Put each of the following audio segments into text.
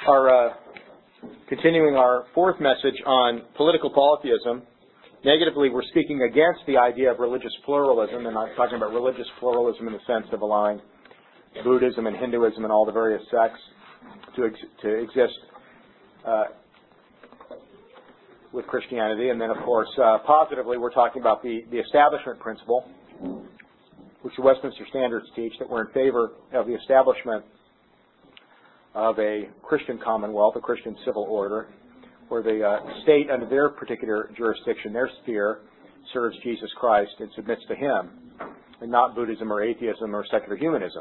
Continuing our fourth message on political polytheism. Negatively, we're speaking against the idea of religious pluralism, and I'm talking about religious pluralism in the sense of allowing Buddhism and Hinduism and all the various sects to exist with Christianity. And then, of course, positively, we're talking about the establishment principle, which the Westminster Standards teach, that we're in favor of the establishment of a Christian commonwealth, a Christian civil order, where the state under their particular jurisdiction, their sphere, serves Jesus Christ and submits to Him, and not Buddhism or atheism or secular humanism.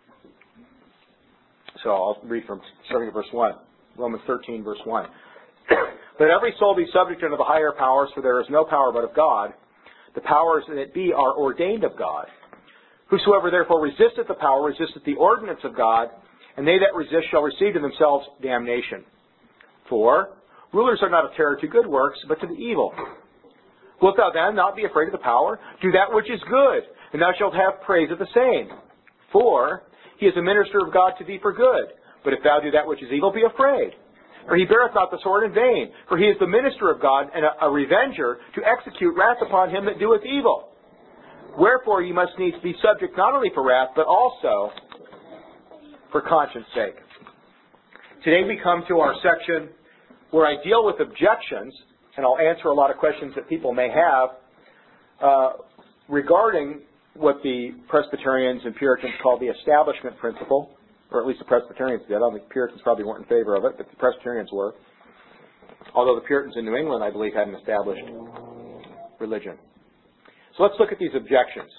So I'll read from starting at verse 1, Romans 13, verse 1. Let every soul be subject unto the higher powers, for there is no power but of God. The powers that be are ordained of God. Whosoever therefore resisteth the power resisteth the ordinance of God, and they that resist shall receive to themselves damnation. For rulers are not a terror to good works, but to the evil. Wilt thou then not be afraid of the power? Do that which is good, and thou shalt have praise of the same. For he is a minister of God to thee for good. But if thou do that which is evil, be afraid. For he beareth not the sword in vain. For he is the minister of God, and a revenger, to execute wrath upon him that doeth evil. Wherefore ye must needs be subject not only for wrath, but also for conscience sake. Today we come to our section where I deal with objections, and I'll answer a lot of questions that people may have regarding what the Presbyterians and Puritans call the establishment principle, or at least the Presbyterians did. I don't think Puritans probably weren't in favor of it, but the Presbyterians were. Although the Puritans in New England, I believe, had an established religion. So let's look at these objections.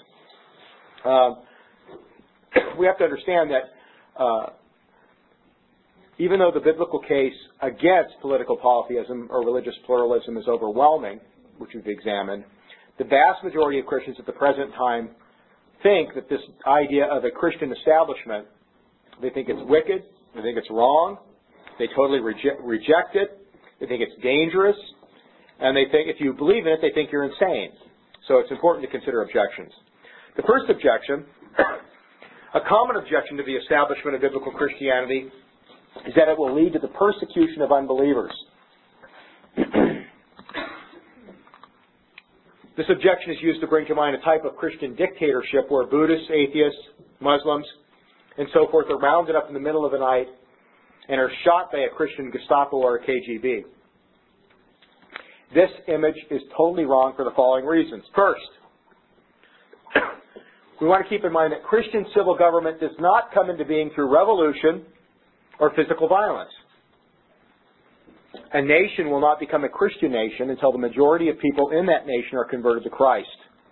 We have to understand that even though the biblical case against political polytheism or religious pluralism is overwhelming, which we've examined, the vast majority of Christians at the present time think that this idea of a Christian establishment, they think it's wicked, they think it's wrong, they totally reject it, they think it's dangerous, and they think if you believe in it, they think you're insane. So it's important to consider objections. The first objection, a common objection to the establishment of biblical Christianity, is that it will lead to the persecution of unbelievers. This objection is used to bring to mind a type of Christian dictatorship where Buddhists, atheists, Muslims, and so forth are rounded up in the middle of the night and are shot by a Christian Gestapo or a KGB. This image is totally wrong for the following reasons. First, we want to keep in mind that Christian civil government does not come into being through revolution or physical violence. A nation will not become a Christian nation until the majority of people in that nation are converted to Christ.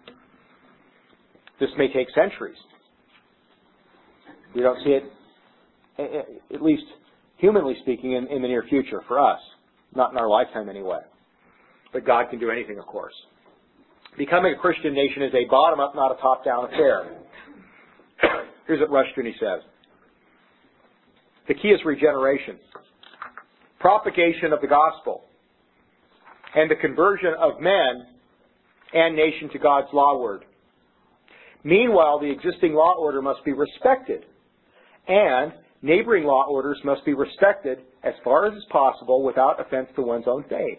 This may take centuries. We don't see it, at least humanly speaking, in the near future for us. Not in our lifetime anyway. But God can do anything, of course. Becoming a Christian nation is a bottom-up, not a top-down affair. Here's what Rushdoony says. The key is regeneration, propagation of the gospel, and the conversion of men and nation to God's law word. Meanwhile, the existing law order must be respected, and neighboring law orders must be respected as far as is possible without offense to one's own faith.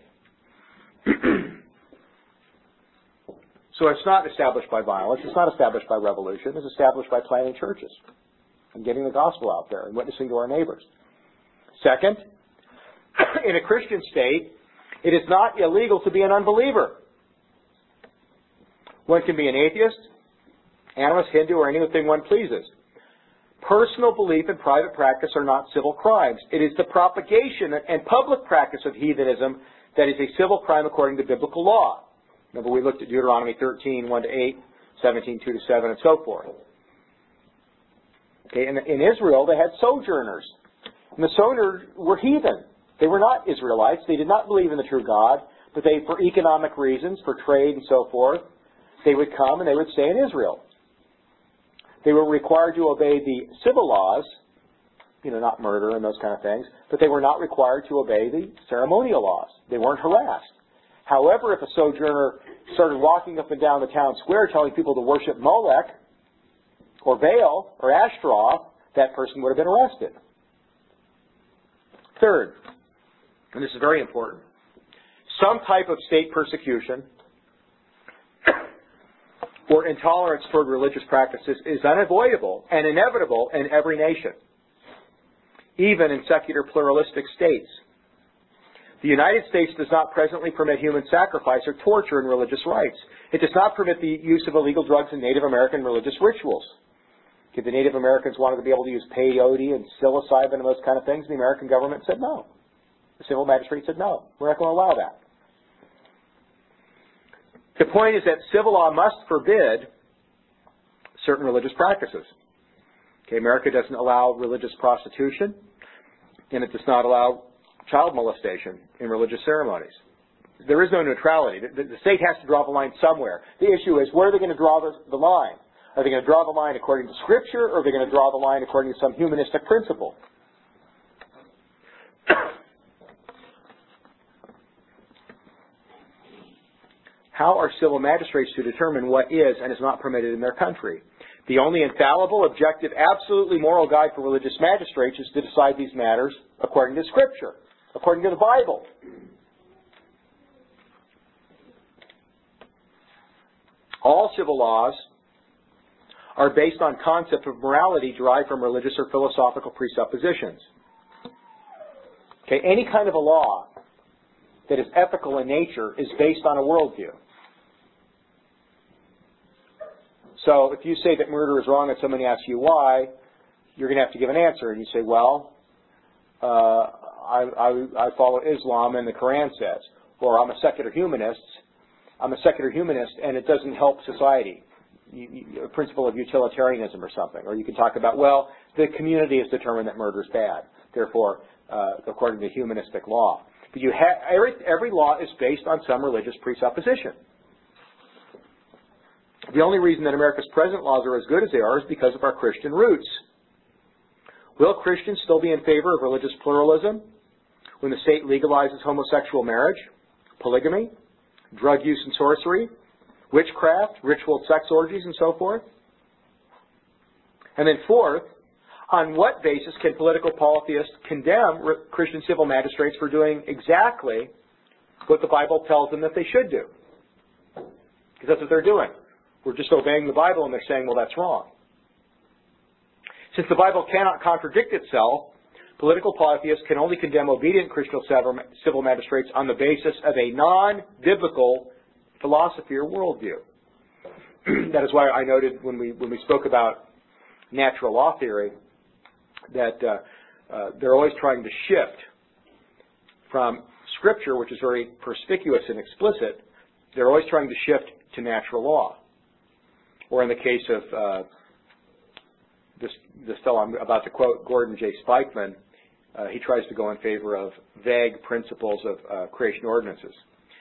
So it's not established by violence, it's not established by revolution, it's established by planting churches and getting the gospel out there and witnessing to our neighbors. Second, in a Christian state, it is not illegal to be an unbeliever. One can be an atheist, animist, Hindu, or anything one pleases. Personal belief and private practice are not civil crimes. It is the propagation and public practice of heathenism that is a civil crime according to biblical law. Remember, we looked at Deuteronomy 13, 1-8, 17, 2-7, and so forth. Okay, in Israel, they had sojourners. And the sojourners were heathen. They were not Israelites. They did not believe in the true God, but they, for economic reasons, for trade and so forth, they would come and they would stay in Israel. They were required to obey the civil laws, not murder and those kind of things, but they were not required to obey the ceremonial laws. They weren't harassed. However, if a sojourner started walking up and down the town square telling people to worship Molech or Baal or Ashtaroth, that person would have been arrested. Third, and this is very important, some type of state persecution or intolerance toward religious practices is unavoidable and inevitable in every nation, even in secular pluralistic states. The United States does not presently permit human sacrifice or torture in religious rites. It does not permit the use of illegal drugs in Native American religious rituals. If the Native Americans wanted to be able to use peyote and psilocybin and those kind of things, the American government said no. The civil magistrate said no, we're not going to allow that. The point is that civil law must forbid certain religious practices. Okay, America doesn't allow religious prostitution, and it does not allow child molestation in religious ceremonies. There is no neutrality. The state has to draw the line somewhere. The issue is, where are they going to draw the line? Are they going to draw the line according to Scripture, or are they going to draw the line according to some humanistic principle? How are civil magistrates to determine what is and is not permitted in their country? The only infallible, objective, absolutely moral guide for religious magistrates is to decide these matters according to Scripture, according to the Bible. All civil laws are based on concept of morality derived from religious or philosophical presuppositions. Okay, any kind of a law that is ethical in nature is based on a worldview. So if you say that murder is wrong and somebody asks you why, you're going to have to give an answer. And you say, well, I follow Islam and the Quran says. Or I'm a secular humanist. I'm a secular humanist and it doesn't help society. A principle of utilitarianism or something. Or you can talk about, well, the community has determined that murder is bad. Therefore, according to humanistic law. But every law is based on some religious presupposition. The only reason that America's present laws are as good as they are is because of our Christian roots. Will Christians still be in favor of religious pluralism when the state legalizes homosexual marriage, polygamy, drug use and sorcery, witchcraft, ritual sex orgies, and so forth? And then fourth, on what basis can political polytheists condemn Christian civil magistrates for doing exactly what the Bible tells them that they should do? Because that's what they're doing. We're just obeying the Bible and they're saying, well, that's wrong. Since the Bible cannot contradict itself, political polytheists can only condemn obedient Christian civil magistrates on the basis of a non-biblical philosophy or worldview. That is why I noted when we spoke about natural law theory that they're always trying to shift from Scripture, which is very perspicuous and explicit, they're always trying to shift to natural law. Or in the case of this fellow I'm about to quote, Gordon J. Spikeman, he tries to go in favor of vague principles of creation ordinances.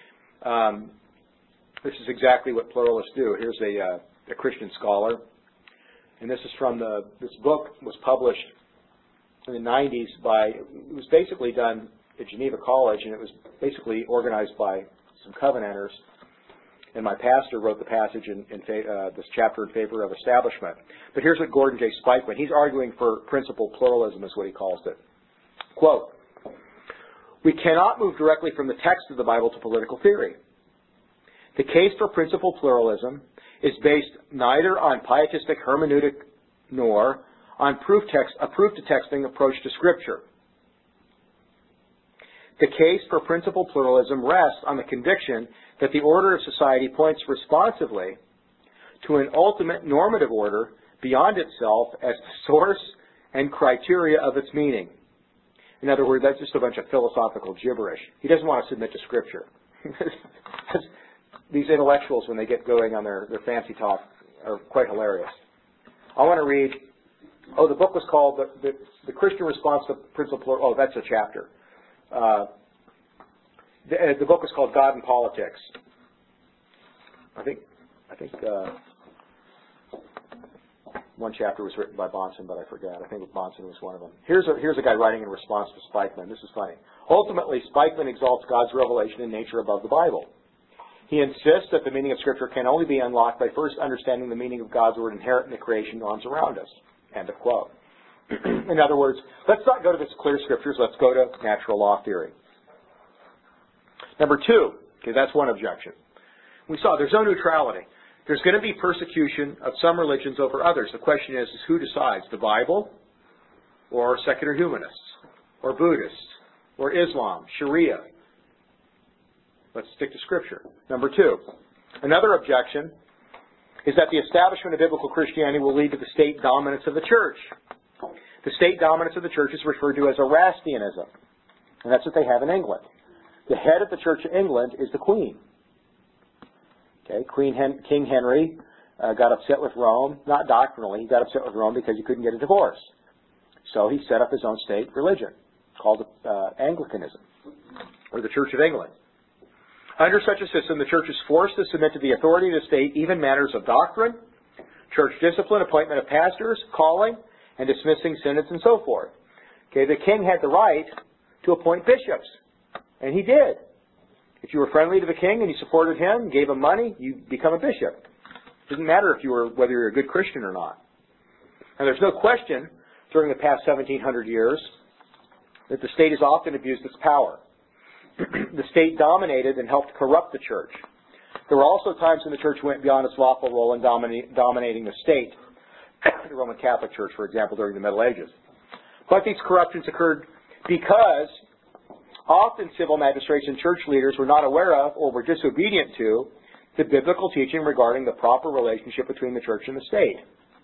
This is exactly what pluralists do. Here's a Christian scholar, and this is from this book was published in the 90s it was basically done at Geneva College, and it was basically organized by some Covenanters. And my pastor wrote the passage in this chapter in favor of establishment. But here's what Gordon J. Spikeman, he's arguing for principled pluralism is what he calls it. Quote, we cannot move directly from the text of the Bible to political theory. The case for principled pluralism is based neither on pietistic hermeneutic nor on a proof-to-texting approach to Scripture. The case for principled pluralism rests on the conviction that the order of society points responsively to an ultimate normative order beyond itself as the source and criteria of its meaning. In other words, that's just a bunch of philosophical gibberish. He doesn't want to submit to Scripture. These intellectuals, when they get going on their fancy talk, are quite hilarious. I want to read, the book was called The Christian Response to Principled Pluralism. That's a chapter. The book was called God and Politics. I think one chapter was written by Bahnsen, but I forgot. I think Bahnsen was one of them. Here's a guy writing in response to Spikeman. This is funny. Ultimately, Spikeman exalts God's revelation in nature above the Bible. He insists that the meaning of Scripture can only be unlocked by first understanding the meaning of God's Word inherent in the creation norms around us. End of quote. In other words, let's not go to the clear scriptures, let's go to natural law theory. Number two, okay, that's one objection. We saw there's no neutrality. There's going to be persecution of some religions over others. The question is who decides? The Bible or secular humanists or Buddhists or Islam, Sharia? Let's stick to Scripture. Number two, another objection is that the establishment of biblical Christianity will lead to the state dominance of the church. The state dominance of the church is referred to as Erastianism, and that's what they have in England. The head of the Church of England is the Queen. Okay, King Henry got upset with Rome, not doctrinally, he got upset with Rome because he couldn't get a divorce. So he set up his own state religion called Anglicanism, or the Church of England. Under such a system, the church is forced to submit to the authority of the state, even matters of doctrine, church discipline, appointment of pastors, calling, and dismissing synods, and so forth. Okay, the king had the right to appoint bishops, and he did. If you were friendly to the king and you supported him, gave him money, you become a bishop. It doesn't matter whether you're a good Christian or not. And there's no question during the past 1700 years that the state has often abused its power. The state dominated and helped corrupt the church. There were also times when the church went beyond its lawful role in dominating the state. The Roman Catholic Church, for example, during the Middle Ages. But these corruptions occurred because often civil magistrates and church leaders were not aware of or were disobedient to the biblical teaching regarding the proper relationship between the church and the state.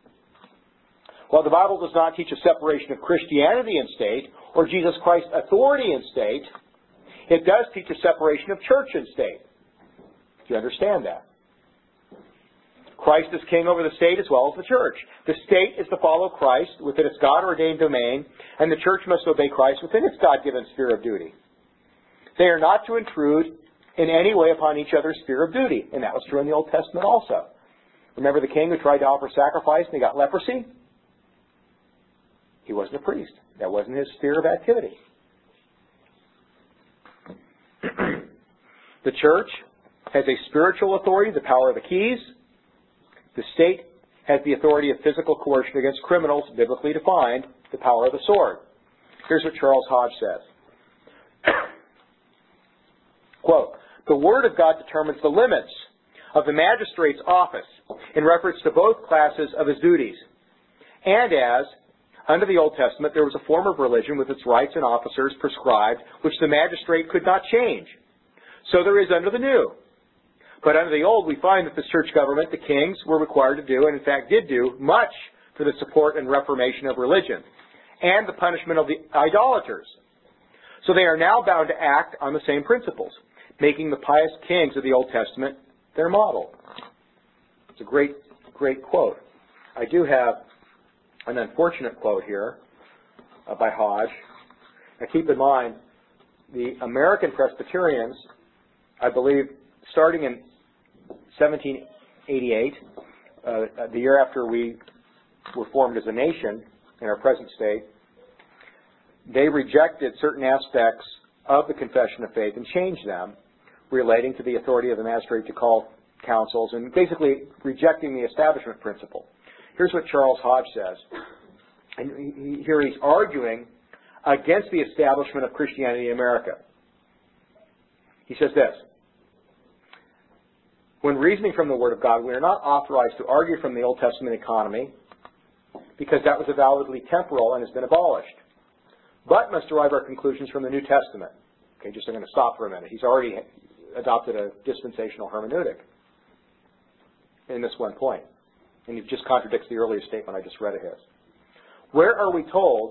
While the Bible does not teach a separation of Christianity and state, or Jesus Christ's authority in state, it does teach a separation of church and state. Do you understand that? Christ is king over the state as well as the church. The state is to follow Christ within its God-ordained domain, and the church must obey Christ within its God-given sphere of duty. They are not to intrude in any way upon each other's sphere of duty, and that was true in the Old Testament also. Remember the king who tried to offer sacrifice and he got leprosy? He wasn't a priest. That wasn't his sphere of activity. The church has a spiritual authority, the power of the keys. The state has the authority of physical coercion against criminals, biblically defined, the power of the sword. Here's what Charles Hodge says. Quote, "The Word of God determines the limits of the magistrate's office in reference to both classes of his duties. And as, under the Old Testament, there was a form of religion with its rites and officers prescribed, which the magistrate could not change, so there is under the New. But under the Old, we find that the church government, the kings, were required to do, and in fact did do, much for the support and reformation of religion, and the punishment of the idolaters. So they are now bound to act on the same principles, making the pious kings of the Old Testament their model." It's a great, great quote. I do have an unfortunate quote here by Hodge. Now keep in mind, the American Presbyterians, I believe, starting in 1788, the year after we were formed as a nation in our present state, they rejected certain aspects of the Confession of Faith and changed them, relating to the authority of the magistrate to call councils and basically rejecting the establishment principle. Here's what Charles Hodge says. And here he's arguing against the establishment of Christianity in America. He says this: "When reasoning from the Word of God, we are not authorized to argue from the Old Testament economy, because that was avowedly temporal and has been abolished, but must derive our conclusions from the New Testament." Okay, I'm going to stop for a minute. He's already adopted a dispensational hermeneutic in this one point. And it just contradicts the earlier statement I just read of his. Where are we told...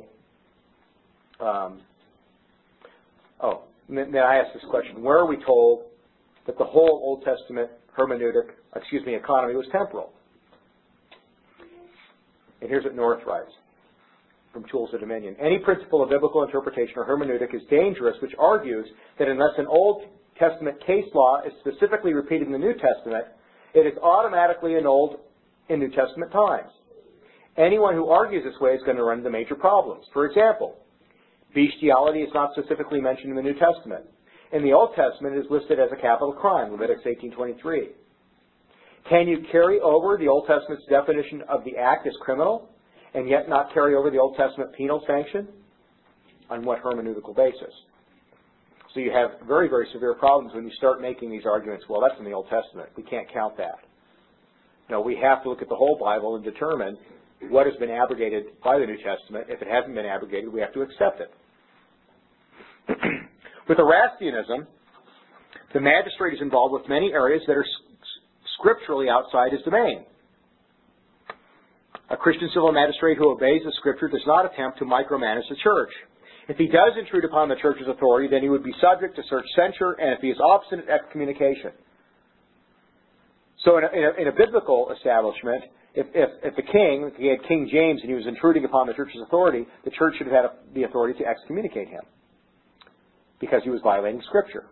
then I asked this question. Where are we told that the whole Old Testament economy was temporal? And here's what North writes from Tools of Dominion. "Any principle of biblical interpretation or hermeneutic is dangerous, which argues that unless an Old Testament case law is specifically repeated in the New Testament, it is automatically annulled in New Testament times. Anyone who argues this way is going to run into major problems. For example, bestiality is not specifically mentioned in the New Testament. In the Old Testament, it is listed as a capital crime, Leviticus 18:23. Can you carry over the Old Testament's definition of the act as criminal and yet not carry over the Old Testament penal sanction? On what hermeneutical basis? So you have very, very severe problems when you start making these arguments. Well, that's in the Old Testament. We can't count that. No, we have to look at the whole Bible and determine what has been abrogated by the New Testament. If it hasn't been abrogated, we have to accept it. With Erastianism, the magistrate is involved with many areas that are scripturally outside his domain. A Christian civil magistrate who obeys the Scripture does not attempt to micromanage the church. If he does intrude upon the church's authority, then he would be subject to search censure, and if he is obstinate, excommunication. So in a biblical establishment, if the king, if he had King James and he was intruding upon the church's authority, the church should have had the authority to excommunicate him because he was violating Scripture.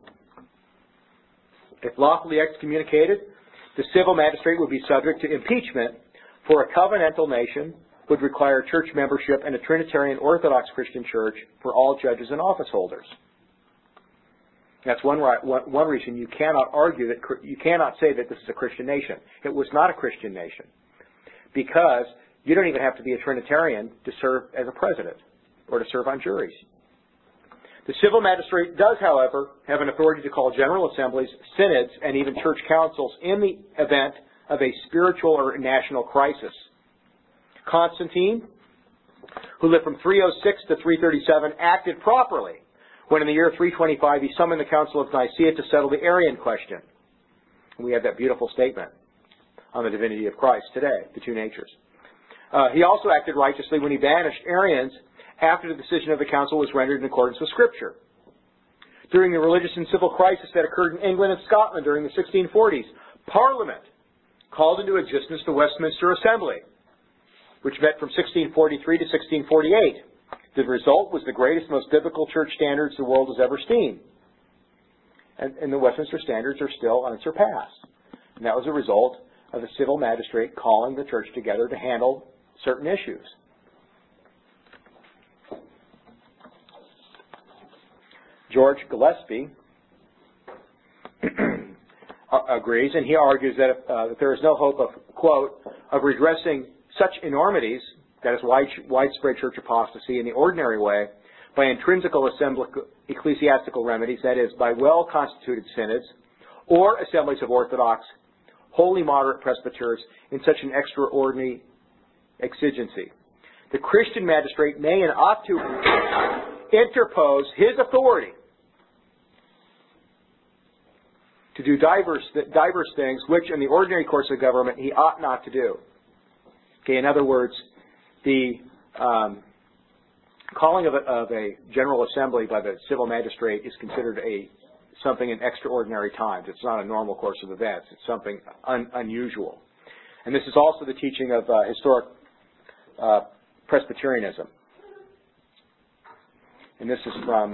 If lawfully excommunicated, the civil magistrate would be subject to impeachment, for a covenantal nation would require church membership in a Trinitarian Orthodox Christian church for all judges and office holders. That's one reason you cannot argue that you cannot say that this is a Christian nation. It was not a Christian nation because you don't even have to be a Trinitarian to serve as a president or to serve on juries. The civil magistrate does, however, have an authority to call general assemblies, synods, and even church councils in the event of a spiritual or national crisis. Constantine, who lived from 306 to 337, acted properly when in the year 325 he summoned the Council of Nicaea to settle the Arian question. We have that beautiful statement on the divinity of Christ today, the two natures. He also acted righteously when he banished Arians after the decision of the council was rendered in accordance with Scripture. During the religious and civil crisis that occurred in England and Scotland during the 1640s, Parliament called into existence the Westminster Assembly, which met from 1643 to 1648. The result was the greatest, most biblical church standards the world has ever seen. And the Westminster Standards are still unsurpassed. And that was a result of the civil magistrate calling the church together to handle certain issues. George Gillespie agrees, and he argues that there is no hope of, quote, of redressing such enormities, that is widespread church apostasy, in the ordinary way, by intrinsical ecclesiastical remedies, that is, by well-constituted synods, or assemblies of Orthodox, wholly moderate presbyters, in such an extraordinary exigency. The Christian magistrate may and ought to interpose his authority to do diverse things which in the ordinary course of government he ought not to do. Okay, in other words, the calling of a general assembly by the civil magistrate is considered something in extraordinary times. It's not a normal course of events. It's something unusual. And this is also the teaching of historic Presbyterianism. And this is from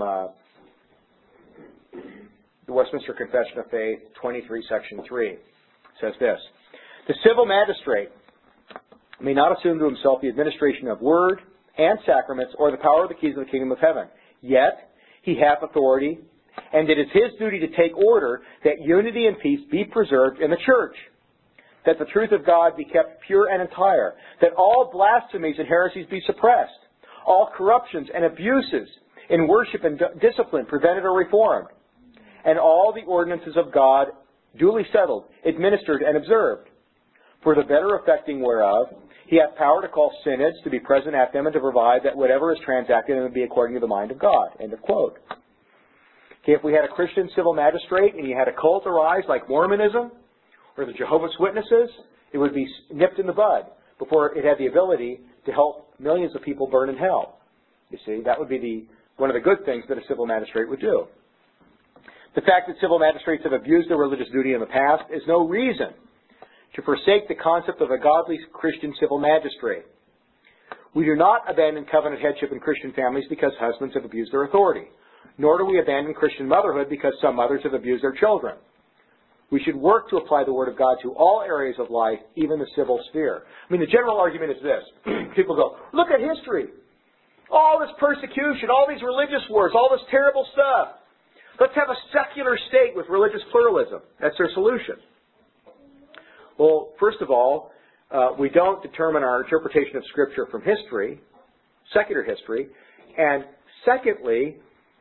the Westminster Confession of Faith, 23, Section 3. It says this: the civil magistrate may not assume to himself the administration of word and sacraments or the power of the keys of the kingdom of heaven. Yet he hath authority, and it is his duty to take order that unity and peace be preserved in the church, that the truth of God be kept pure and entire, that all blasphemies and heresies be suppressed, all corruptions and abuses in worship and discipline prevented or reformed, and all the ordinances of God duly settled, administered, and observed. For the better effecting whereof, he hath power to call synods to be present at them and to provide that whatever is transacted in them be according to the mind of God. End of quote. Okay, if we had a Christian civil magistrate and you had a cult arise like Mormonism or the Jehovah's Witnesses, it would be nipped in the bud before it had the ability to help millions of people burn in hell. You see, that would be one of the good things that a civil magistrate would do. The fact that civil magistrates have abused their religious duty in the past is no reason to forsake the concept of a godly Christian civil magistrate. We do not abandon covenant headship in Christian families because husbands have abused their authority, nor do we abandon Christian motherhood because some mothers have abused their children. We should work to apply the Word of God to all areas of life, even the civil sphere. I mean, the general argument is this. People go, look at history. All this persecution, all these religious wars, all this terrible stuff. Let's have a secular state with religious pluralism. That's their solution. Well, first of all, we don't determine our interpretation of Scripture from history, secular history. And secondly,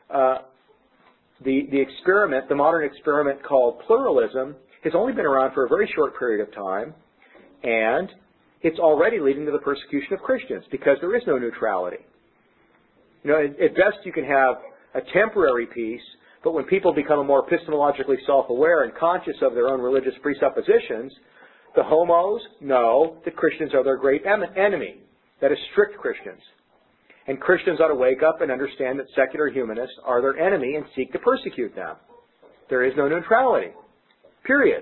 the modern experiment called pluralism has only been around for a very short period of time, and it's already leading to the persecution of Christians because there is no neutrality. At best you can have a temporary peace, but when people become more epistemologically self-aware and conscious of their own religious presuppositions, the homos know that Christians are their great enemy. That is strict Christians. And Christians ought to wake up and understand that secular humanists are their enemy and seek to persecute them. There is no neutrality. Period.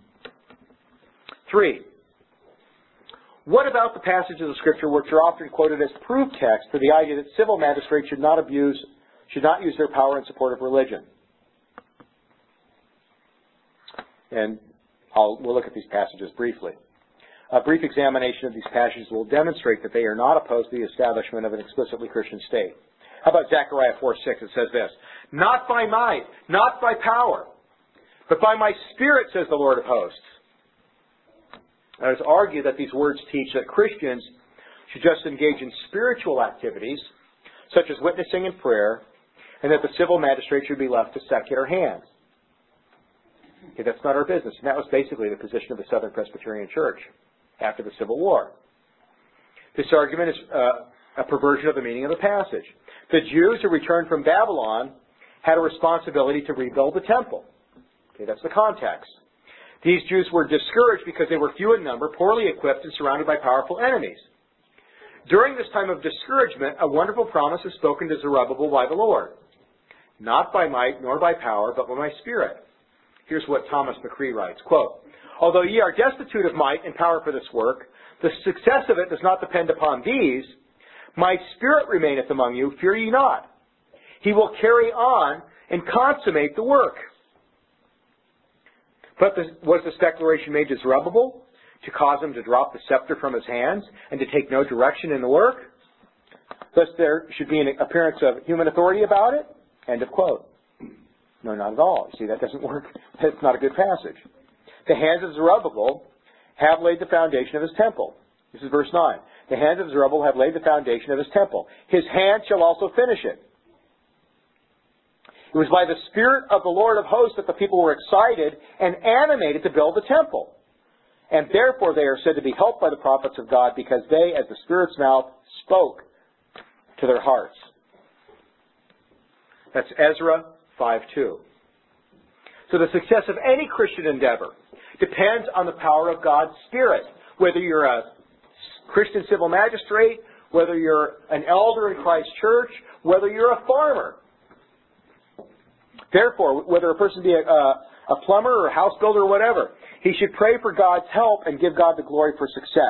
3. What about the passages of Scripture which are often quoted as proof text for the idea that civil magistrates should not use their power in support of religion? And we'll look at these passages briefly. A brief examination of these passages will demonstrate that they are not opposed to the establishment of an explicitly Christian state. How about Zechariah 4:6? It says this, "Not by might, not by power, but by my Spirit, says the Lord of hosts." Now, it is argued that these words teach that Christians should just engage in spiritual activities, such as witnessing and prayer, and that the civil magistrate should be left to secular hands. Okay, that's not our business. And that was basically the position of the Southern Presbyterian Church after the Civil War. This argument is a perversion of the meaning of the passage. The Jews who returned from Babylon had a responsibility to rebuild the temple. Okay, that's the context. These Jews were discouraged because they were few in number, poorly equipped, and surrounded by powerful enemies. During this time of discouragement, a wonderful promise is spoken to Zerubbabel by the Lord. "Not by might nor by power, but by my Spirit." Here's what Thomas McCree writes, quote, "Although ye are destitute of might and power for this work, the success of it does not depend upon these. My Spirit remaineth among you, fear ye not. He will carry on and consummate the work." But was this declaration made to Zerubbabel to cause him to drop the scepter from his hands and to take no direction in the work? Thus there should be an appearance of human authority about it? End of quote. No, not at all. You see, that doesn't work. That's not a good passage. "The hands of Zerubbabel have laid the foundation of his temple." This is verse 9. "The hands of Zerubbabel have laid the foundation of his temple. His hand shall also finish it." It was by the Spirit of the Lord of hosts that the people were excited and animated to build the temple. And therefore they are said to be helped by the prophets of God, because they, as the Spirit's mouth, spoke to their hearts. That's Ezra 5:2. So the success of any Christian endeavor depends on the power of God's Spirit. Whether you're a Christian civil magistrate, whether you're an elder in Christ's church, whether you're a farmer. Therefore, whether a person be a plumber or a house builder or whatever, he should pray for God's help and give God the glory for success.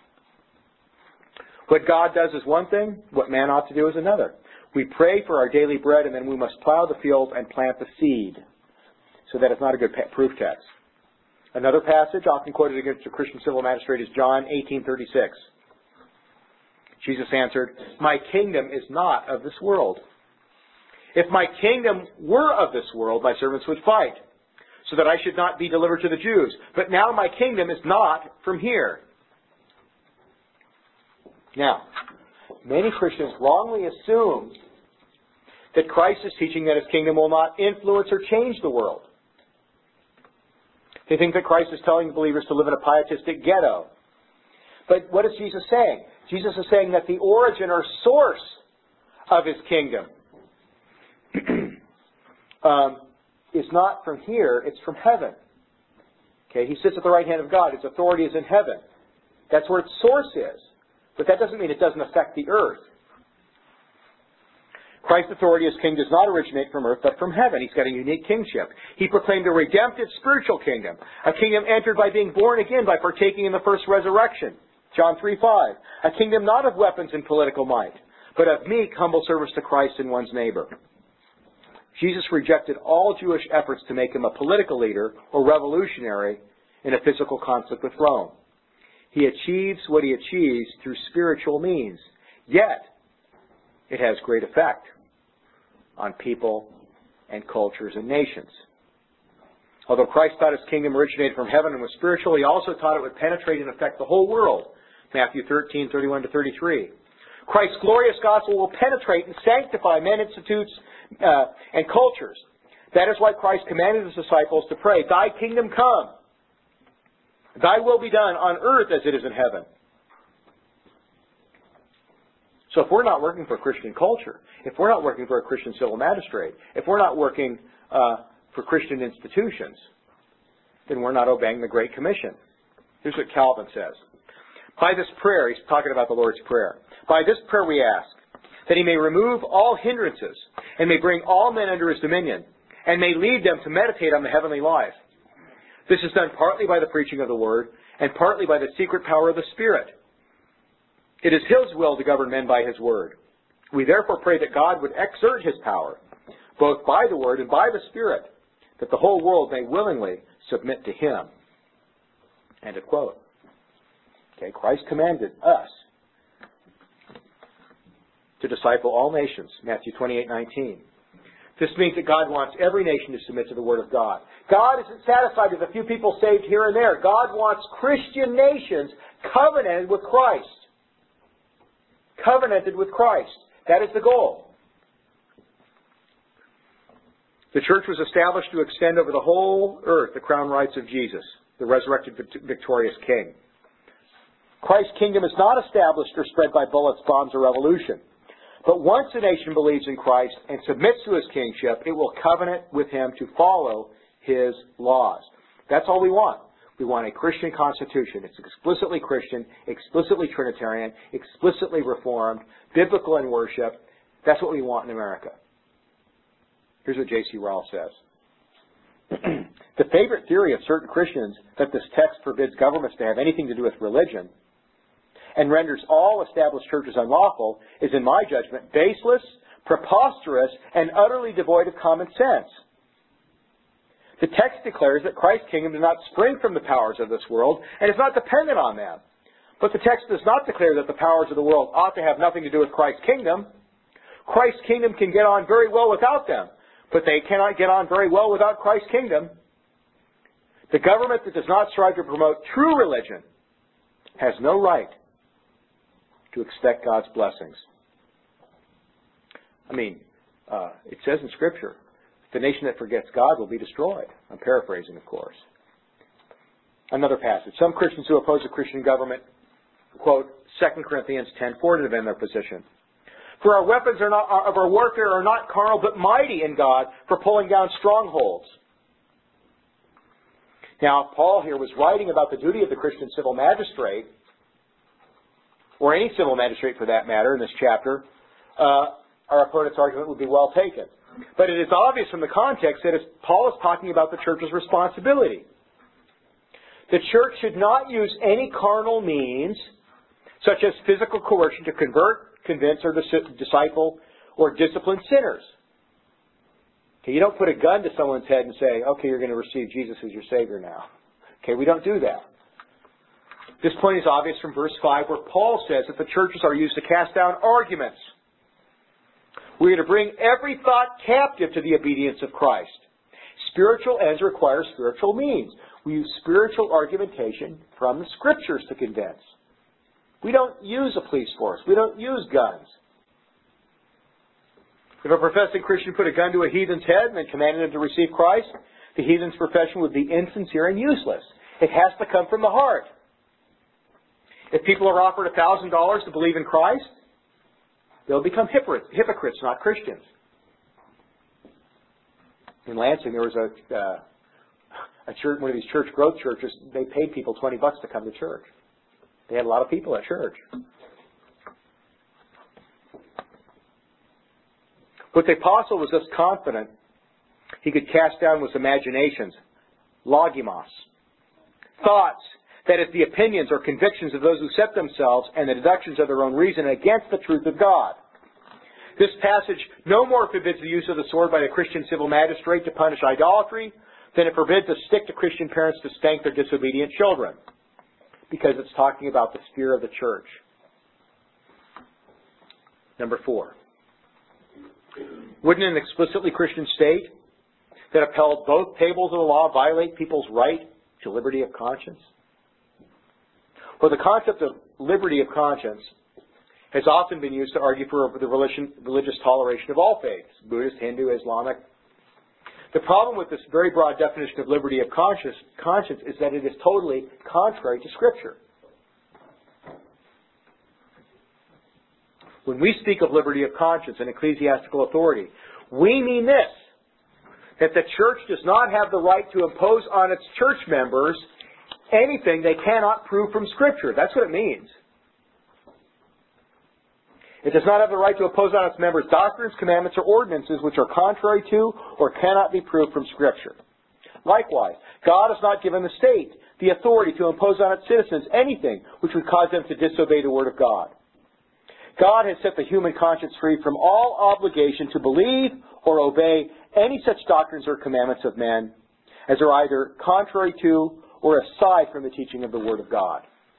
What God does is one thing, what man ought to do is another. We pray for our daily bread, and then we must plow the field and plant the seed. So that is not a good proof text. Another passage often quoted against a Christian civil magistrate is John 18:36. Jesus answered, "My kingdom is not of this world. If my kingdom were of this world, my servants would fight, so that I should not be delivered to the Jews. But now my kingdom is not from here." Now, many Christians wrongly assume that Christ is teaching that his kingdom will not influence or change the world. They think that Christ is telling believers to live in a pietistic ghetto. But what is Jesus saying? Jesus is saying that the origin or source of his kingdom is not from here, it's from heaven. Okay, he sits at the right hand of God. His authority is in heaven. That's where its source is. But that doesn't mean it doesn't affect the earth. Christ's authority as king does not originate from earth, but from heaven. He's got a unique kingship. He proclaimed a redemptive spiritual kingdom, a kingdom entered by being born again, by partaking in the first resurrection. John 3:5. A kingdom not of weapons and political might, but of meek, humble service to Christ and one's neighbor. Jesus rejected all Jewish efforts to make him a political leader or revolutionary in a physical conflict with Rome. He achieves what he achieves through spiritual means. Yet, it has great effect on people and cultures and nations. Although Christ taught his kingdom originated from heaven and was spiritual, he also taught it would penetrate and affect the whole world. Matthew 13:31-33. Christ's glorious gospel will penetrate and sanctify men, institutes, and cultures. That is why Christ commanded his disciples to pray, "Thy kingdom come. Thy will be done on earth as it is in heaven." So if we're not working for Christian culture, if we're not working for a Christian civil magistrate, if we're not working for Christian institutions, then we're not obeying the Great Commission. Here's what Calvin says. By this prayer, he's talking about the Lord's Prayer. By this prayer we ask that he may remove all hindrances and may bring all men under his dominion and may lead them to meditate on the heavenly life. This is done partly by the preaching of the Word and partly by the secret power of the Spirit. It is his will to govern men by his Word. We therefore pray that God would exert his power, both by the Word and by the Spirit, that the whole world may willingly submit to him. End of quote. Okay, Christ commanded us to disciple all nations, Matthew 28:19. This means that God wants every nation to submit to the Word of God. God isn't satisfied with a few people saved here and there. God wants Christian nations covenanted with Christ. Covenanted with Christ. That is the goal. The church was established to extend over the whole earth the crown rights of Jesus, the resurrected victorious King. Christ's kingdom is not established or spread by bullets, bombs, or revolution. But once a nation believes in Christ and submits to his kingship, it will covenant with him to follow his laws. That's all we want. We want a Christian constitution. It's explicitly Christian, explicitly Trinitarian, explicitly Reformed, biblical in worship. That's what we want in America. Here's what J.C. Ryle says. The favorite theory of certain Christians that this text forbids governments to have anything to do with religion and renders all established churches unlawful is, in my judgment, baseless, preposterous, and utterly devoid of common sense. The text declares that Christ's kingdom does not spring from the powers of this world and is not dependent on them. But the text does not declare that the powers of the world ought to have nothing to do with Christ's kingdom. Christ's kingdom can get on very well without them, but they cannot get on very well without Christ's kingdom. The government that does not strive to promote true religion has no right to expect God's blessings. I mean, it says in Scripture, the nation that forgets God will be destroyed. I'm paraphrasing, of course. Another passage. Some Christians who oppose a Christian government quote 2 Corinthians 10:4 to defend their position. For our weapons of our warfare are not carnal, but mighty in God for pulling down strongholds. Now, Paul here was writing about the duty of the Christian civil magistrate, or any civil magistrate for that matter, in this chapter. Our opponent's argument would be well taken. But it is obvious from the context that Paul is talking about the church's responsibility. The church should not use any carnal means, such as physical coercion, to convert, convince, or disciple, or discipline sinners. Okay, you don't put a gun to someone's head and say, okay, you're going to receive Jesus as your Savior now. Okay, we don't do that. This point is obvious from verse 5, where Paul says that the churches are used to cast down arguments. We are to bring every thought captive to the obedience of Christ. Spiritual ends require spiritual means. We use spiritual argumentation from the Scriptures to convince. We don't use a police force. We don't use guns. If a professing Christian put a gun to a heathen's head and then commanded him to receive Christ, the heathen's profession would be insincere and useless. It has to come from the heart. If people are offered $1,000 to believe in Christ, they'll become hypocrites, not Christians. In Lansing, there was a church, one of these church growth churches. They paid people $20 to come to church. They had a lot of people at church. But the apostle was thus confident he could cast down with imaginations, logimos, thoughts, that is, the opinions or convictions of those who set themselves and the deductions of their own reason against the truth of God. This passage no more forbids the use of the sword by a Christian civil magistrate to punish idolatry than it forbids a stick to Christian parents to spank their disobedient children, because it's talking about the sphere of the church. Number 4. Wouldn't an explicitly Christian state that upheld both tables of the law violate people's right to liberty of conscience? Well, the concept of liberty of conscience has often been used to argue for the religious toleration of all faiths, Buddhist, Hindu, Islamic. The problem with this very broad definition of liberty of conscience is that it is totally contrary to Scripture. When we speak of liberty of conscience and ecclesiastical authority, we mean this, that the church does not have the right to impose on its church members anything they cannot prove from Scripture. That's what it means. It does not have the right to impose on its members doctrines, commandments, or ordinances which are contrary to or cannot be proved from Scripture. Likewise, God has not given the state the authority to impose on its citizens anything which would cause them to disobey the Word of God. God has set the human conscience free from all obligation to believe or obey any such doctrines or commandments of men as are either contrary to or aside from the teaching of the Word of God.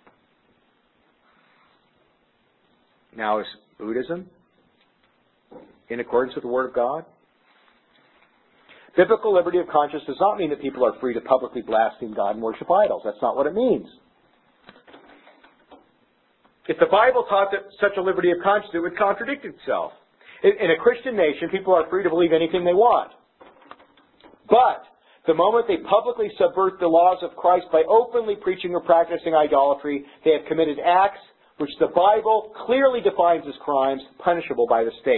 Now, is Buddhism in accordance with the Word of God? Biblical liberty of conscience does not mean that people are free to publicly blaspheme God and worship idols. That's not what it means. If the Bible taught that such a liberty of conscience, it would contradict itself. In a Christian nation, people are free to believe anything they want. But the moment they publicly subvert the laws of Christ by openly preaching or practicing idolatry, they have committed acts which the Bible clearly defines as crimes punishable by the state.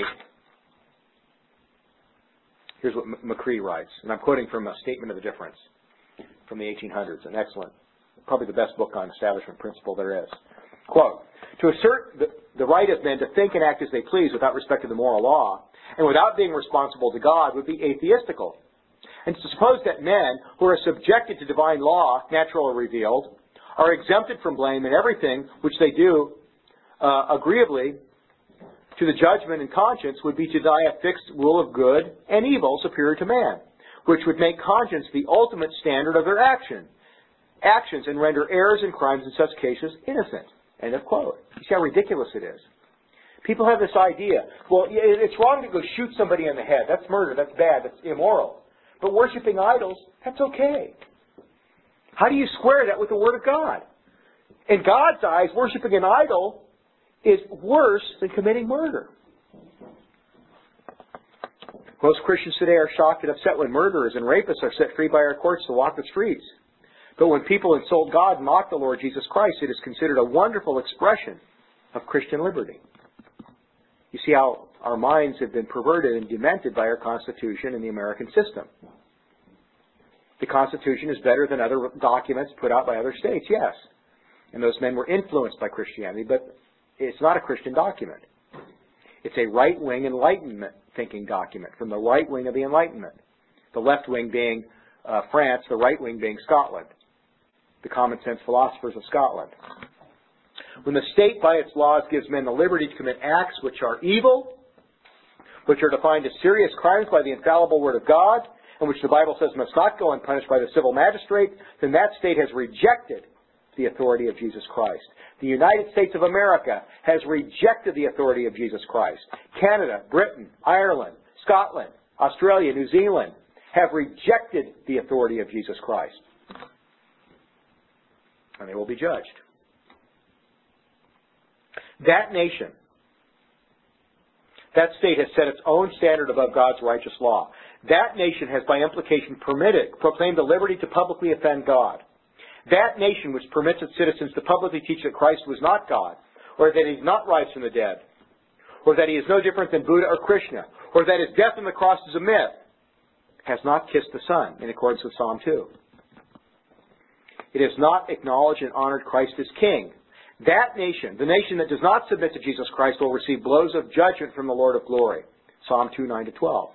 Here's what McCree writes, and I'm quoting from a Statement of the Difference from the 1800s, an excellent, probably the best book on establishment principle there is. Quote, to assert the right of men to think and act as they please without respect to the moral law and without being responsible to God would be atheistical. And to suppose that men who are subjected to divine law, natural or revealed, are exempted from blame in everything which they do agreeably to the judgment and conscience would be to deny a fixed rule of good and evil superior to man, which would make conscience the ultimate standard of their actions and render errors and crimes in such cases innocent. End of quote. You see how ridiculous it is. People have this idea, well, it's wrong to go shoot somebody in the head. That's murder. That's bad. That's immoral. But worshiping idols, that's okay. How do you square that with the Word of God? In God's eyes, worshiping an idol is worse than committing murder. Most Christians today are shocked and upset when murderers and rapists are set free by our courts to walk the streets. But when people insult God and mock the Lord Jesus Christ, it is considered a wonderful expression of Christian liberty. You see how our minds have been perverted and demented by our Constitution and the American system. The Constitution is better than other documents put out by other states, yes. And those men were influenced by Christianity, but it's not a Christian document. It's a right-wing Enlightenment thinking document from the right wing of the Enlightenment. The left wing being France, the right wing being Scotland. The common sense philosophers of Scotland. When the state by its laws gives men the liberty to commit acts which are evil, which are defined as serious crimes by the infallible Word of God, and which the Bible says must not go unpunished by the civil magistrate, then that state has rejected the authority of Jesus Christ. The United States of America has rejected the authority of Jesus Christ. Canada, Britain, Ireland, Scotland, Australia, New Zealand have rejected the authority of Jesus Christ. And they will be judged. That nation, that state has set its own standard above God's righteous law. That nation has by implication proclaimed the liberty to publicly offend God. That nation which permits its citizens to publicly teach that Christ was not God, or that He did not rise from the dead, or that He is no different than Buddha or Krishna, or that His death on the cross is a myth, has not kissed the Son, in accordance with Psalm 2. It has not acknowledged and honored Christ as King. That nation, the nation that does not submit to Jesus Christ, will receive blows of judgment from the Lord of glory. Psalm 2, 9-12.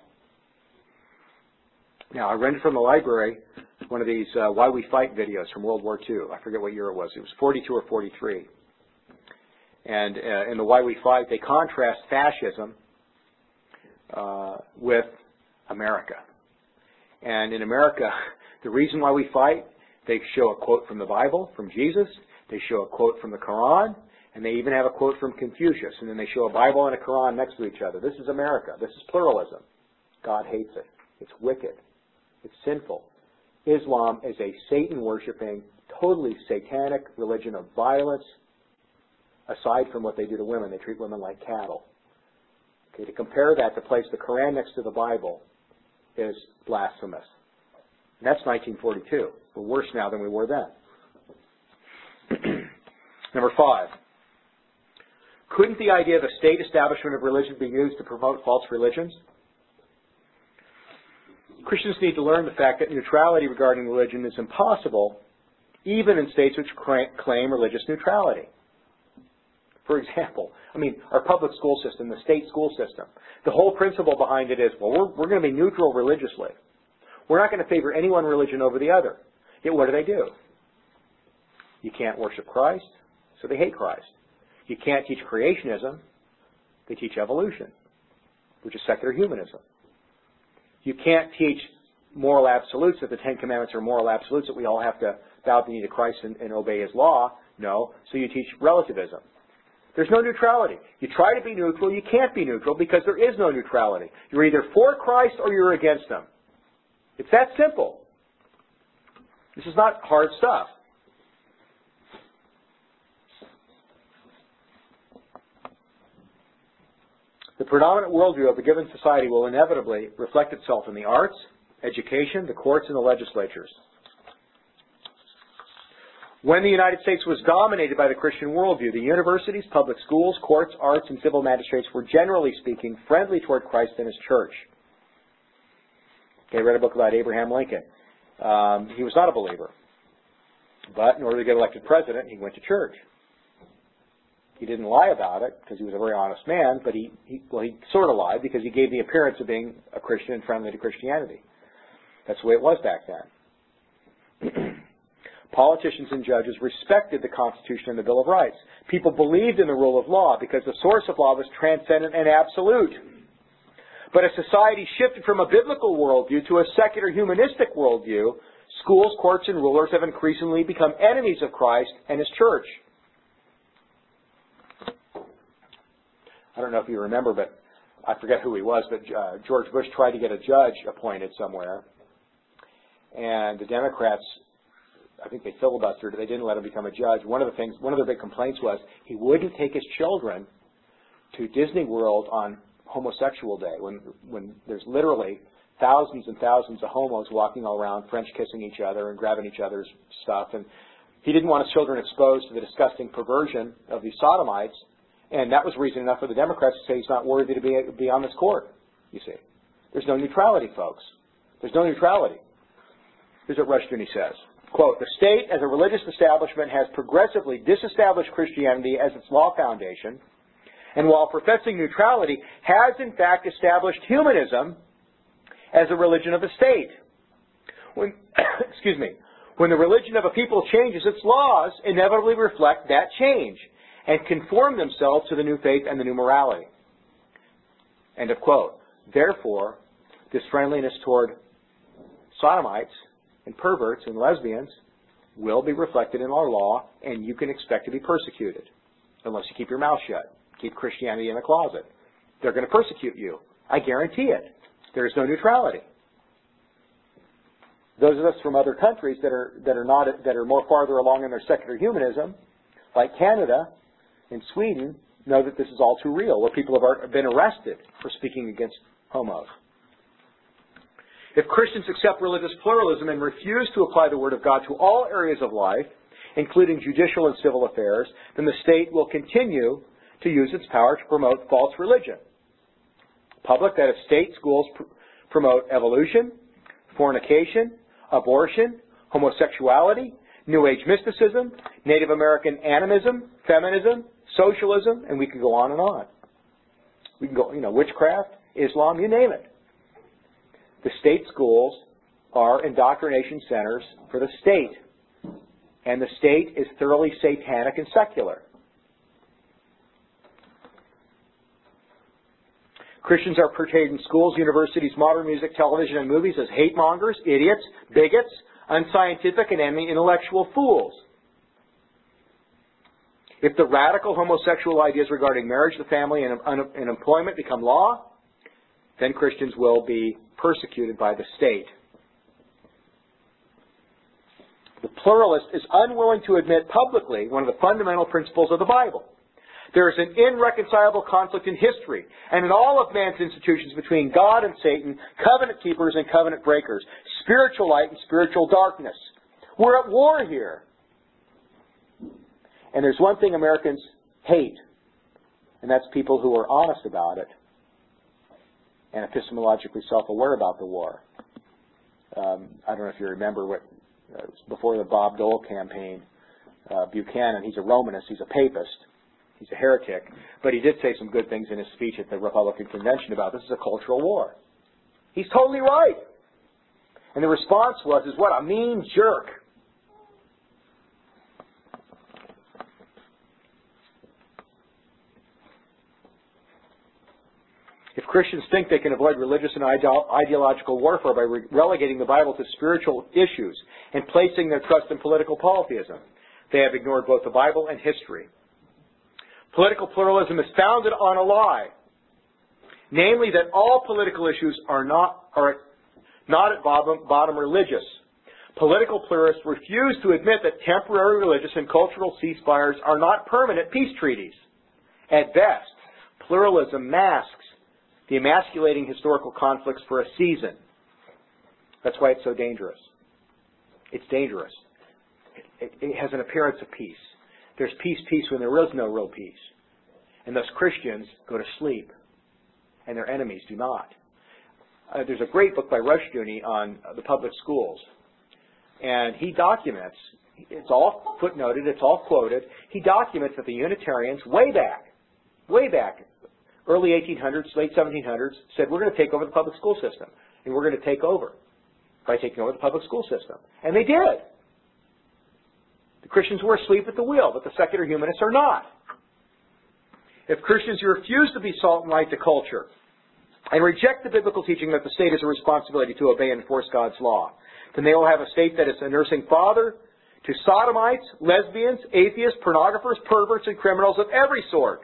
Now, I rented from the library one of these Why We Fight videos from World War II. I forget what year it was. It was 42 or 43. And in the Why We Fight, they contrast fascism with America. And in America, the reason why we fight, they show a quote from the Bible, from Jesus. They show a quote from the Quran. And they even have a quote from Confucius. And then they show a Bible and a Quran next to each other. This is America. This is pluralism. God hates it. It's wicked. It's sinful. Islam is a Satan-worshipping, totally satanic religion of violence. Aside from what they do to women, they treat women like cattle. Okay, to compare that to place the Quran next to the Bible is blasphemous. And that's 1942. We're worse now than we were then. Number 5. Couldn't the idea of a state establishment of religion be used to promote false religions? Christians need to learn the fact that neutrality regarding religion is impossible, even in states which claim religious neutrality. For example, our public school system, the state school system, the whole principle behind it is, well, we're going to be neutral religiously. We're not going to favor any one religion over the other. Yet what do? You can't worship Christ, so they hate Christ. You can't teach creationism, they teach evolution, which is secular humanism. You can't teach moral absolutes, that the Ten Commandments are moral absolutes, that we all have to bow the knee to Christ and obey His law. No, so you teach relativism. There's no neutrality. You try to be neutral, you can't be neutral because there is no neutrality. You're either for Christ or you're against Him. It's that simple. This is not hard stuff. The predominant worldview of a given society will inevitably reflect itself in the arts, education, the courts, and the legislatures. When the United States was dominated by the Christian worldview, the universities, public schools, courts, arts, and civil magistrates were generally speaking friendly toward Christ and His church. Okay, I read a book about Abraham Lincoln. He was not a believer. But in order to get elected president, he went to church. He didn't lie about it because he was a very honest man, but he sort of lied because he gave the appearance of being a Christian and friendly to Christianity. That's the way it was back then. Politicians and judges respected the Constitution and the Bill of Rights. People believed in the rule of law because the source of law was transcendent and absolute. But as society shifted from a biblical worldview to a secular humanistic worldview, schools, courts, and rulers have increasingly become enemies of Christ and His church. I don't know if you remember, but I forget who he was, but George Bush tried to get a judge appointed somewhere. And the Democrats, I think they filibustered. They didn't let him become a judge. One of their big complaints was he wouldn't take his children to Disney World on homosexual day when there's literally thousands and thousands of homos walking all around, French kissing each other and grabbing each other's stuff. And he didn't want his children exposed to the disgusting perversion of these sodomites. And that was reason enough for the Democrats to say he's not worthy to be on this court, you see. There's no neutrality, folks. There's no neutrality. Here's what Rushdoony says. Quote, "The state as a religious establishment has progressively disestablished Christianity as its law foundation, and while professing neutrality, has in fact established humanism as a religion of the state. When, when the religion of a people changes, its laws inevitably reflect that change and conform themselves to the new faith and the new morality." End of quote. Therefore, this friendliness toward sodomites and perverts and lesbians will be reflected in our law, and you can expect to be persecuted unless you keep your mouth shut. Keep Christianity in the closet. They're going to persecute you. I guarantee it. There is no neutrality. Those of us from other countries that are more farther along in their secular humanism, like Canada and Sweden, know that this is all too real, where people have been arrested for speaking against homos. If Christians accept religious pluralism and refuse to apply the Word of God to all areas of life, including judicial and civil affairs, then the state will continue to use its power to promote false religion. Public, that is, state schools promote evolution, fornication, abortion, homosexuality, New Age mysticism, Native American animism, feminism, socialism, and we can go on and on. We can go, witchcraft, Islam, you name it. The state schools are indoctrination centers for the state, and the state is thoroughly satanic and secular. Christians are portrayed in schools, universities, modern music, television, and movies as hate mongers, idiots, bigots, unscientific, and intellectual fools. If the radical homosexual ideas regarding marriage, the family, and employment become law, then Christians will be persecuted by the state. The pluralist is unwilling to admit publicly one of the fundamental principles of the Bible. There is an irreconcilable conflict in history and in all of man's institutions between God and Satan, covenant keepers and covenant breakers, spiritual light and spiritual darkness. We're at war here. And there's one thing Americans hate, and that's people who are honest about it and epistemologically self-aware about the war. I don't know if you remember what before the Bob Dole campaign, Buchanan, he's a Romanist, he's a papist, he's a heretic, but he did say some good things in his speech at the Republican convention about this is a cultural war. He's totally right. And the response was, what a mean jerk. If Christians think they can avoid religious and ideological warfare by relegating the Bible to spiritual issues and placing their trust in political polytheism, they have ignored both the Bible and history. Political pluralism is founded on a lie, namely that all political issues are not at bottom religious. Political pluralists refuse to admit that temporary religious and cultural ceasefires are not permanent peace treaties. At best, pluralism masks the emasculating historical conflicts for a season. That's why it's so dangerous. It's dangerous. It has an appearance of peace. There's peace when there is no real peace. And thus Christians go to sleep, and their enemies do not. There's a great book by Rushdoony on the public schools. And he documents, it's all footnoted, it's all quoted, he documents that the Unitarians way back, early 1800s, late 1700s, said we're going to take over the public school system. And we're going to take over by taking over the public school system. And they did. The Christians were asleep at the wheel, but the secular humanists are not. If Christians refuse to be salt and light to culture and reject the biblical teaching that the state has a responsibility to obey and enforce God's law, then they will have a state that is a nursing father to sodomites, lesbians, atheists, pornographers, perverts, and criminals of every sort.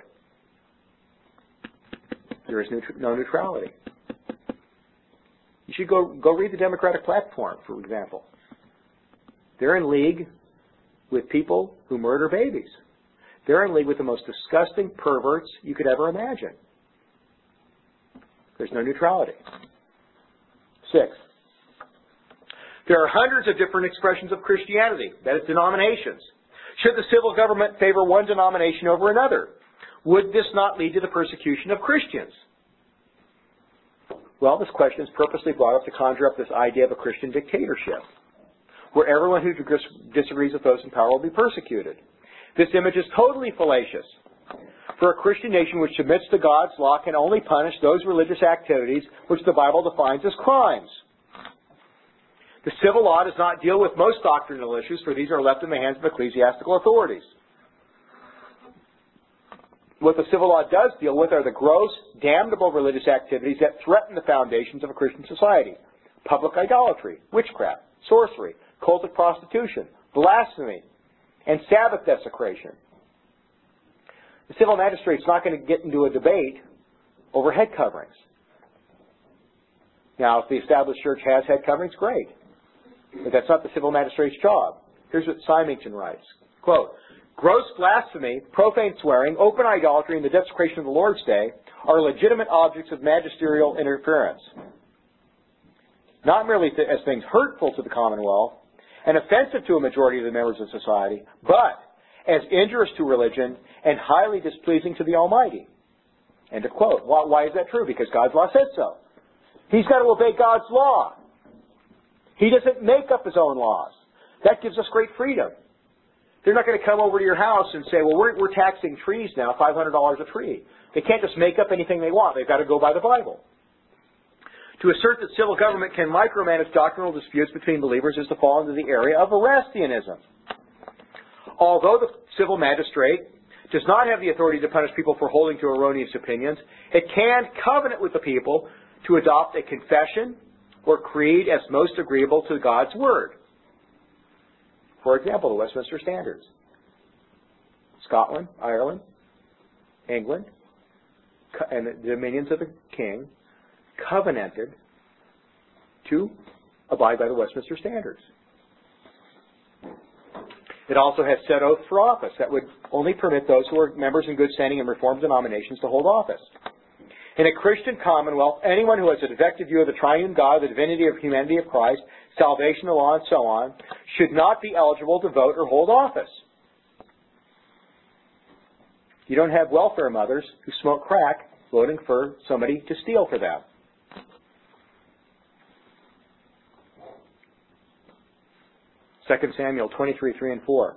There is no neutrality. You should go read the Democratic platform, for example. They're in league with people who murder babies. They're in league with the most disgusting perverts you could ever imagine. There's no neutrality. 6. There are hundreds of different expressions of Christianity, that is, denominations. Should the civil government favor one denomination over another? Would this not lead to the persecution of Christians? Well, this question is purposely brought up to conjure up this idea of a Christian dictatorship, where everyone who disagrees with those in power will be persecuted. This image is totally fallacious. For a Christian nation which submits to God's law can only punish those religious activities which the Bible defines as crimes. The civil law does not deal with most doctrinal issues, for these are left in the hands of ecclesiastical authorities. What the civil law does deal with are the gross, damnable religious activities that threaten the foundations of a Christian society. Public idolatry, witchcraft, sorcery, cultic prostitution, blasphemy, and Sabbath desecration. The civil magistrate's not going to get into a debate over head coverings. Now, if the established church has head coverings, great. But that's not the civil magistrate's job. Here's what Symington writes. Quote, gross blasphemy, profane swearing, open idolatry, and the desecration of the Lord's Day are legitimate objects of magisterial interference. Not merely as things hurtful to the commonwealth and offensive to a majority of the members of society, but as injurious to religion and highly displeasing to the Almighty. End of quote. Why is that true? Because God's law said so. He's got to obey God's law. He doesn't make up his own laws. That gives us great freedom. They're not going to come over to your house and say, well, we're taxing trees now, $500 a tree. They can't just make up anything they want. They've got to go by the Bible. To assert that civil government can micromanage doctrinal disputes between believers is to fall into the area of Erastianism. Although the civil magistrate does not have the authority to punish people for holding to erroneous opinions, it can covenant with the people to adopt a confession or creed as most agreeable to God's Word. For example, the Westminster Standards. Scotland, Ireland, England, and the dominions of the king covenanted to abide by the Westminster Standards. It also has set oath for office that would only permit those who are members in good standing in Reformed denominations to hold office. In a Christian commonwealth, anyone who has a defective view of the triune God, the divinity or humanity of Christ, salvation, the law, and so on, should not be eligible to vote or hold office. You don't have welfare mothers who smoke crack voting for somebody to steal for them. 2 Samuel 23, 3 and 4.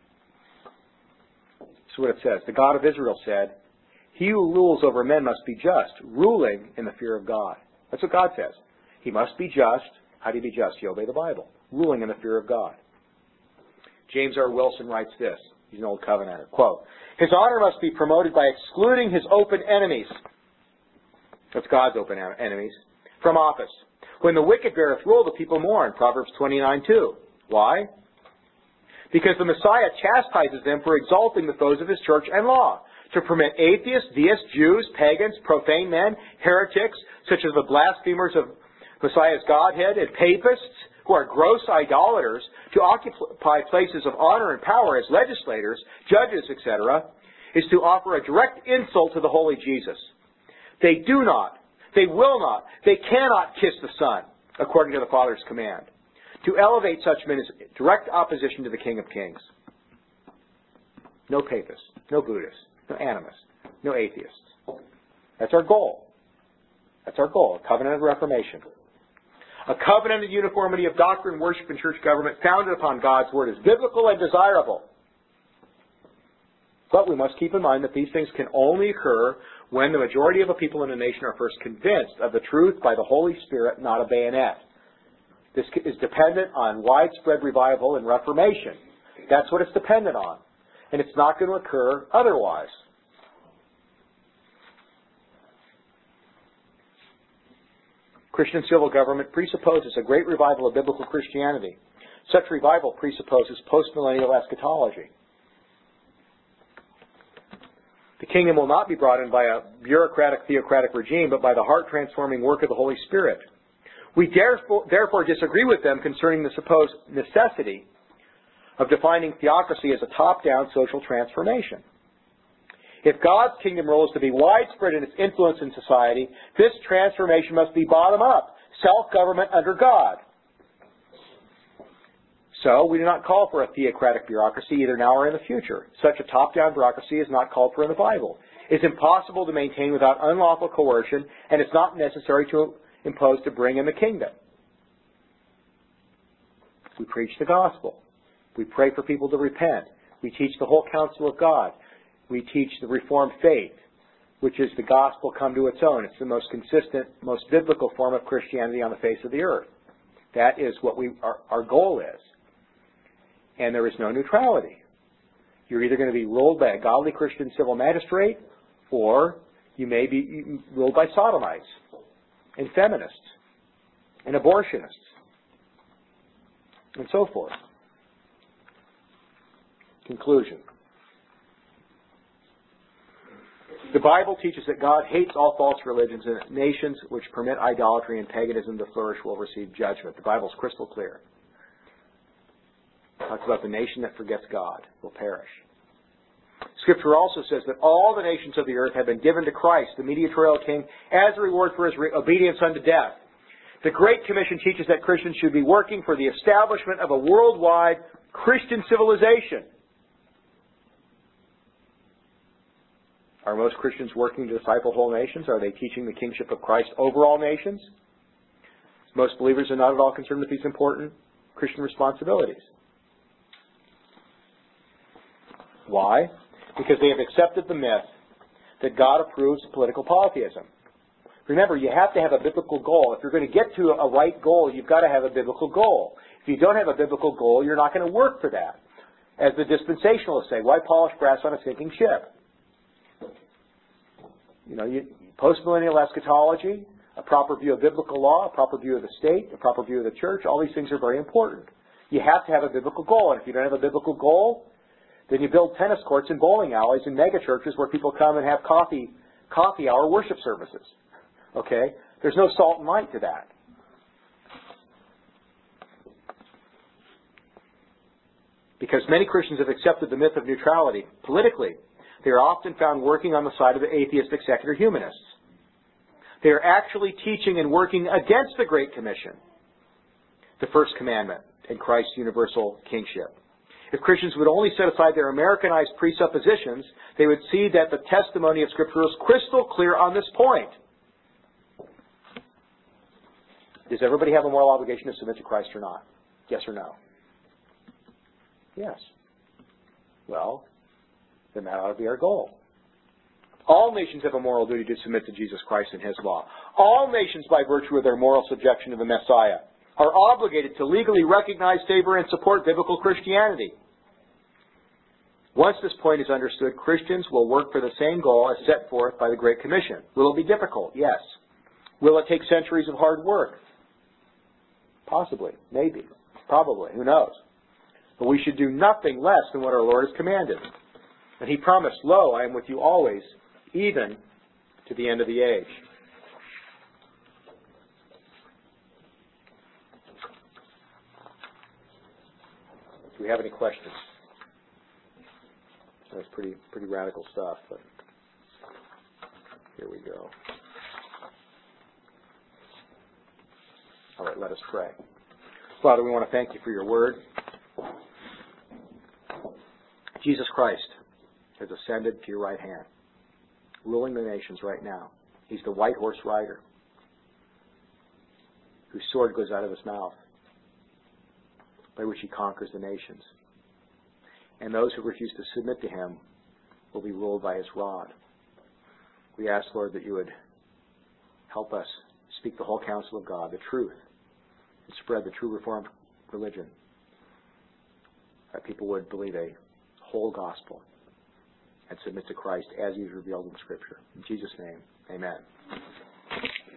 This is what it says. The God of Israel said, "He who rules over men must be just, ruling in the fear of God." That's what God says. He must be just. How do you be just? You obey the Bible. Ruling in the fear of God. James R. Wilson writes this. He's an old covenanter. Quote, "His honor must be promoted by excluding his open enemies." That's God's open enemies. "From office. When the wicked beareth rule, the people mourn." Proverbs 29:2. Why? Because the Messiah chastises them for exalting the foes of his church and law, to permit atheists, deists, Jews, pagans, profane men, heretics, such as the blasphemers of Messiah's Godhead, and papists, who are gross idolaters, to occupy places of honor and power as legislators, judges, etc., is to offer a direct insult to the holy Jesus. They do not, they will not, they cannot kiss the Son, according to the Father's command. To elevate such men is direct opposition to the King of Kings. No papists, no Buddhists, no animists, no atheists. That's our goal. That's our goal, a covenant of reformation. A covenanted uniformity of doctrine, worship, and church government founded upon God's Word is biblical and desirable. But we must keep in mind that these things can only occur when the majority of a people in a nation are first convinced of the truth by the Holy Spirit, not a bayonet. This is dependent on widespread revival and reformation. That's what it's dependent on. And it's not going to occur otherwise. Christian civil government presupposes a great revival of biblical Christianity. Such revival presupposes postmillennial eschatology. The kingdom will not be brought in by a bureaucratic, theocratic regime, but by the heart-transforming work of the Holy Spirit. We therefore disagree with them concerning the supposed necessity of defining theocracy as a top-down social transformation. If God's kingdom rule is to be widespread in its influence in society, this transformation must be bottom-up, self-government under God. So, we do not call for a theocratic bureaucracy either now or in the future. Such a top-down bureaucracy is not called for in the Bible. It is impossible to maintain without unlawful coercion, and it's not necessary to impose to bring in the kingdom. We preach the gospel. We pray for people to repent. We teach the whole counsel of God. We teach the Reformed faith, which is the gospel come to its own. It's the most consistent, most biblical form of Christianity on the face of the earth. That is what our goal is. And there is no neutrality. You're either going to be ruled by a godly Christian civil magistrate, or you may be ruled by sodomites and feminists and abortionists and so forth. Conclusion. The Bible teaches that God hates all false religions, and that nations which permit idolatry and paganism to flourish will receive judgment. The Bible is crystal clear. It talks about the nation that forgets God will perish. Scripture also says that all the nations of the earth have been given to Christ, the mediatorial king, as a reward for his obedience unto death. The Great Commission teaches that Christians should be working for the establishment of a worldwide Christian civilization. Are most Christians working to disciple whole nations? Are they teaching the kingship of Christ over all nations? Most believers are not at all concerned with these important Christian responsibilities. Why? Because they have accepted the myth that God approves of political polytheism. Remember, you have to have a biblical goal. If you're going to get to a right goal, you've got to have a biblical goal. If you don't have a biblical goal, you're not going to work for that. As the dispensationalists say, why polish brass on a sinking ship? Postmillennial eschatology, a proper view of biblical law, a proper view of the state, a proper view of the church, all these things are very important. You have to have a biblical goal, and if you don't have a biblical goal, then you build tennis courts and bowling alleys and mega churches where people come and have coffee hour worship services. Okay? There's no salt and light to that. Because many Christians have accepted the myth of neutrality politically, they are often found working on the side of the atheistic secular humanists. They are actually teaching and working against the Great Commission, the first commandment, and Christ's universal kingship. If Christians would only set aside their Americanized presuppositions, they would see that the testimony of Scripture is crystal clear on this point. Does everybody have a moral obligation to submit to Christ or not? Yes or no? Yes. Well, then that ought to be our goal. All nations have a moral duty to submit to Jesus Christ and His law. All nations, by virtue of their moral subjection to the Messiah, are obligated to legally recognize, favor, and support biblical Christianity. Once this point is understood, Christians will work for the same goal as set forth by the Great Commission. Will it be difficult? Yes. Will it take centuries of hard work? Possibly. Maybe. Probably. Who knows? But we should do nothing less than what our Lord has commanded. And He promised, "Lo, I am with you always, even to the end of the age." Do we have any questions? That's pretty radical stuff, but here we go. All right, let us pray. Father, we want to thank You for Your word. Jesus Christ has ascended to Your right hand, ruling the nations right now. He's the white horse rider whose sword goes out of His mouth, by which He conquers the nations. And those who refuse to submit to Him will be ruled by His rod. We ask, Lord, that You would help us speak the whole counsel of God, the truth, and spread the true Reformed religion, that people would believe a whole gospel and submit to Christ as He is revealed in Scripture. In Jesus' name, amen.